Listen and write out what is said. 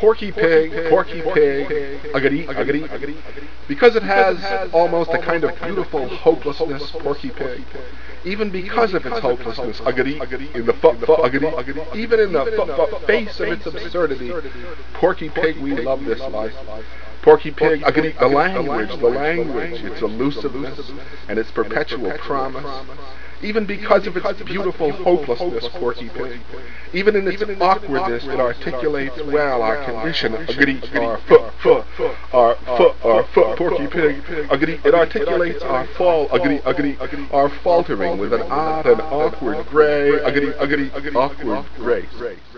Porky Pig, uggity, uggity, uggity. Because it has almost a kind of beautiful hopelessness, Porky Pig. Even because of its hopelessness, uggity, in the uggity, even in the face of its absurdity, Porky Pig, we love this life. Porky Pig, uggity, the language, its elusiveness, and its perpetual promise. Even because of its beautiful hopelessness, Porky Pig. Even in its awkwardness, it articulates well our condition, uggity, our foot, Porky Pig, uggity, it articulates our fall, uggity, our faltering with an odd and awkward gray, uggity, awkward grace.